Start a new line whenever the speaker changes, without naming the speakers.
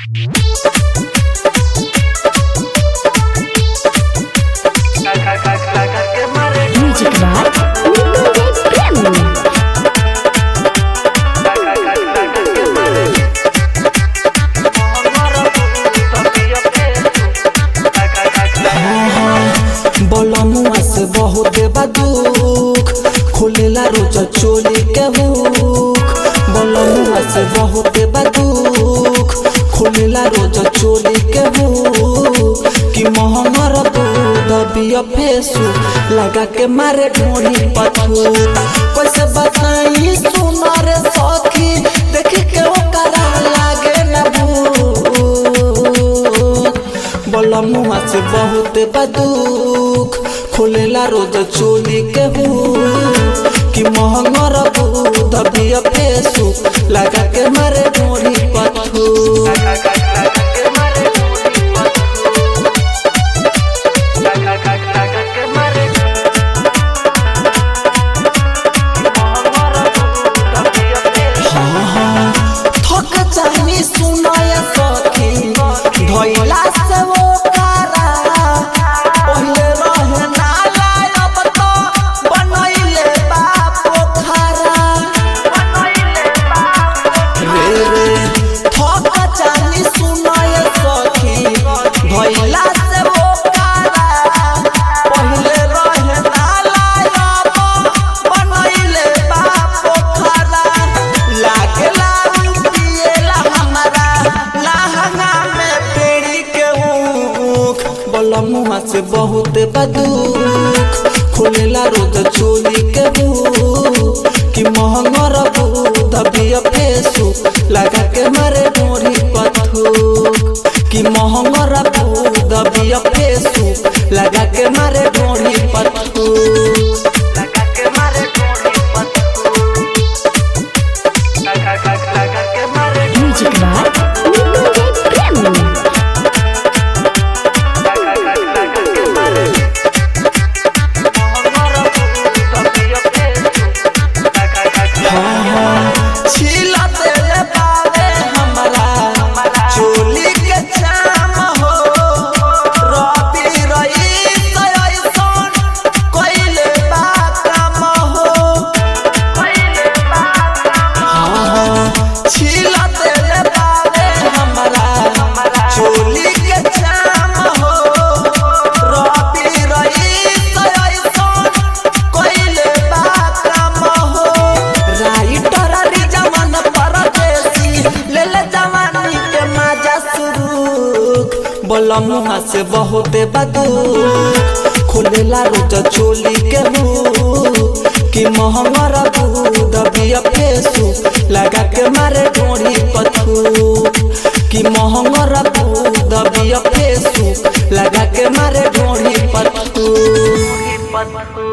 Music by
बोलमुआ से बहुत दुख खुलेला रोज चोली के हुक। बोलमुआ से बहुत दुख खुलेला रोज चोली के हुक। कि महंगर दूध बिया फेसू लगा के मारे ढोड़ी पथू। कैसे बताई सुना रे सखी देखी के ओकरा लागे न भूख। बोलमुआ से बहुत दुख खुलेला रोज चोली के हुक। कि महंगर दूध बिया फेसू लगा के मारे ढोड़ी पथू। सुनाया सखी धोइला से वो कारा पहले रहे नाला अब तो बनैले बा पोखरा। रे थक चाली सुनाया सखी धोइला से वो कारा पहले रहे नाला अब बनैले बा पोखरा। लागला बोलमुआ से बहुत दुख खुलेला रोज चोली के हुक। कि महंगर दूध बिया फेसू लगा के मारे ढोरी पथू। कि महंगर दूध बिया फेसू लगा के मारे ढोरी पथू।
Music by
बोलमुआ से बहुत दुख खुलेला रोज चोली के हुक। कि महंगर दूध बिया फेसू लगा के मारे ढोड़ी पथू। कि महंगर दूध बिया फेसू लगा के मारे ढोड़ी पथू।